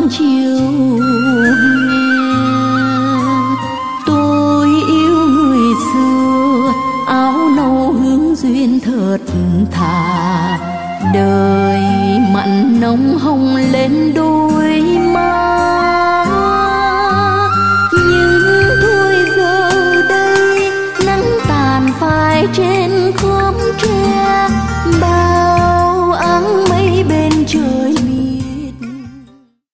chiều hè. Tôi yêu người xưa áo nâu hướng duyên thật thà, đời mặn nồng hồng lên đôi má.